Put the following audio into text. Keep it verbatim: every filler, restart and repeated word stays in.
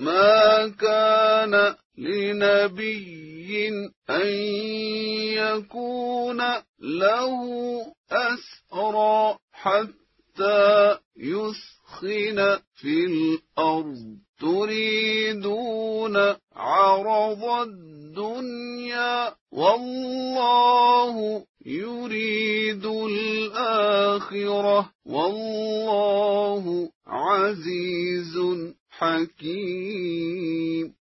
ما كان لنبي أن يكون له أسرى حتى يثخن في الأرض تريدون عرض الدنيا والله يريد الآخرة والله عزيز حكيم.